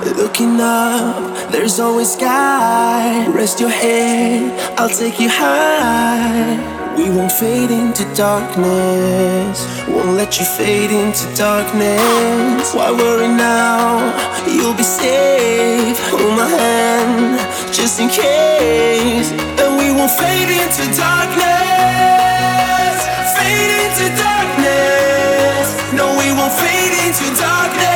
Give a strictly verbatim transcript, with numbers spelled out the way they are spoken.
Looking up, there's always sky. Rest your head, I'll take you high. We won't fade into darkness, won't let you fade into darkness. Why worry now? You'll be safe. Hold my hand, just in case. And we won't fade into darkness, fade into darkness. No, we won't fade into darkness.